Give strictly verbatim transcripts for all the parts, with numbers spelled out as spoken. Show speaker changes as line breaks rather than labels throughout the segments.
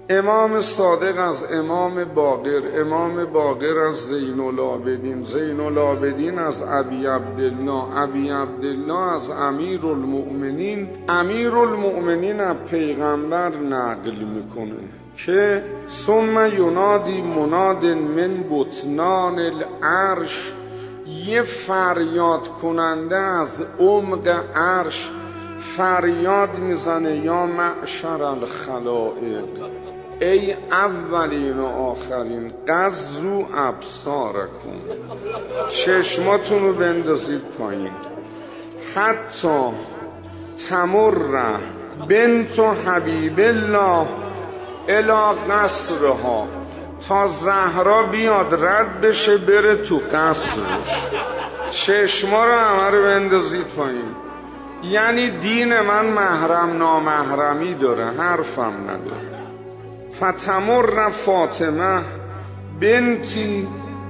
امام صادق از امام باقر، امام باقر از زین العابدین، زین العابدین از ابی عبدالله، ابی عبدالله از امیر المؤمنین، امیر المؤمنین از پیغمبر نقل میکنه که ثم ینادی مناد من بطنان العرش، یه فریاد کننده از عمق عرش فریاد میزنه یا معشر الخلائق، ای اولین و آخرین، قضوا ابصارکم، چشماتون رو بندازید پایین، حتی تمر بنت حبیب الله الی قصرها، تا زهرا بیاد رد بشه بره تو قصرش، چشما رو همه رو بندازید پایین. یعنی دین من محرم نامحرمی داره، حرفم نداره. فتمر فاطمه بنتی،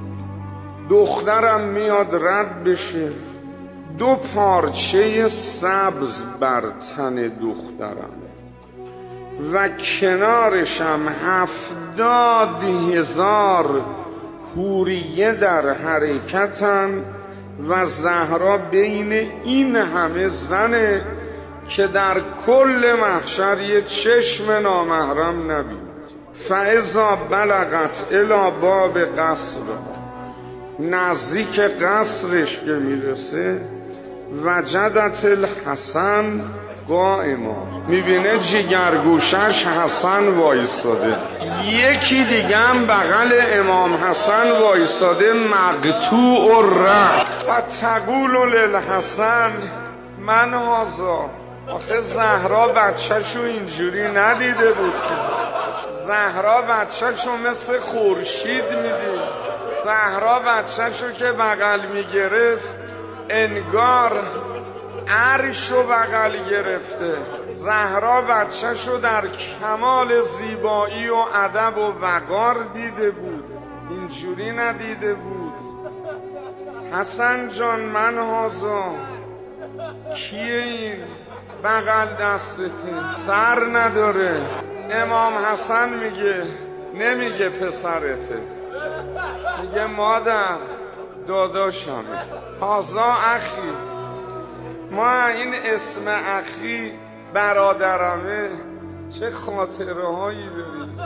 دخترم میاد رد بشه، دو پارچه سبز بر تن دخترم و کنارشم هفتاد هزار حوریه در حرکتن و زهرا بین این همه زنه که در کل محشر یه چشم نامحرم نبید. فاذا بلغت الی باب قصر، نزدیک قصرش که میرسه، وجدت الحسن قائما، میبینه جگرگوشش حسن وایستاده، یکی دیگه هم بغل امام حسن وایستاده مقطوع الرأس، فتقول للحسن من هذا. آخه زهرا بچه‌شو اینجوری ندیده بود که، زهرا بچه‌شو مثل خورشید میدید، زهرا بچه‌شو که بغل میگرفت انگار عرشو بغل گرفته، زهرا بچه‌شو در کمال زیبایی و ادب و وقار دیده بود، اینجوری ندیده بود. حسن جان من هازا، کیه این بغل دستته؟ سر نداره. امام حسن میگه، نمیگه پسرته، میگه مادر داداشمه، هازا اخی، ما این اسم اخی برادرمه، چه خاطره هایی بریم.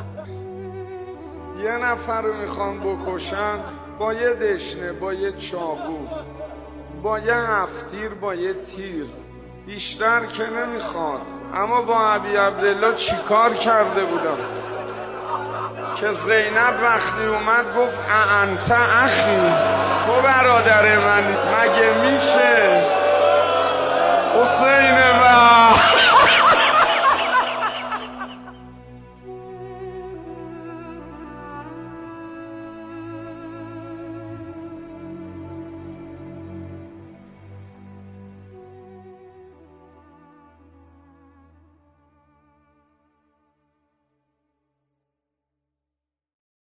یه نفر رو میخوان بکشن با یه دشنه، با یه چاقو، با یه هفتیر، با یه تیر، بیشتر که نمیخواد. اما با ابی عبدالله چی کار کرده بودم که زینب وقتی اومد گفت انت اخی، تو برادر من، مگه میشه؟ حسین و